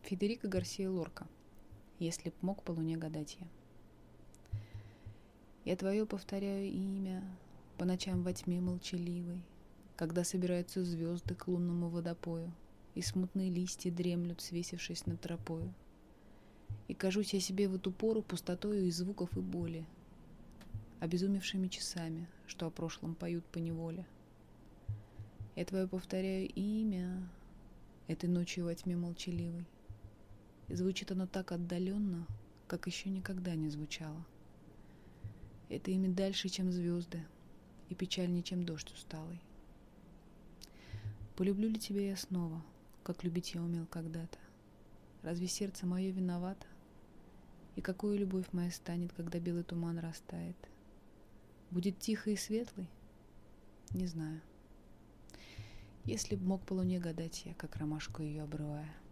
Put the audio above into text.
Федерико Гарсия Лорка. Если б мог по луне гадать я. Я твое повторяю имя по ночам во тьме молчаливой, когда собираются звезды к лунному водопою, и смутные листья дремлют, свесившись над тропою. И кажусь я себе в эту пору пустотою и звуков, и боли, обезумевшими часами, что о прошлом поют поневоле. Я твое повторяю имя этой ночью во тьме молчаливой, и звучит оно так отдаленно, как еще никогда не звучало. Это имя дальше, чем звезды, и печальнее, чем дождь усталый. Полюблю ли тебя я снова, как любить я умел когда-то? Разве сердце мое виновато? И какую любовь моя станет, когда белый туман растает? Будет тихой и светлой? Не знаю. Если б мог по луне гадать я, как ромашку ее обрывая.